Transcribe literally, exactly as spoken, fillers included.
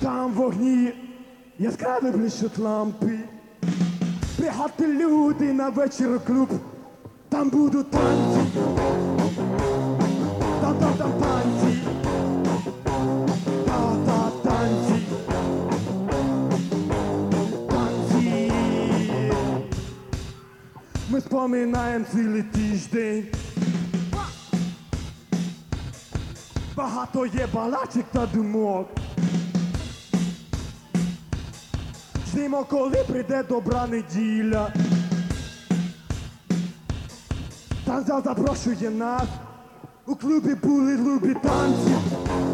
Там вогні яскраві блищуть лампи. Приходьте, люди, на вечір у клуб. Там будуть танці. Та-та-там танці. Та-та танці. Танці. Ми споминаємо цілий тиждень. Багато є балачок та думок. Ждемо, коли прийде добра неділя. Танцзал запрошує нас. У клубі були любі танці.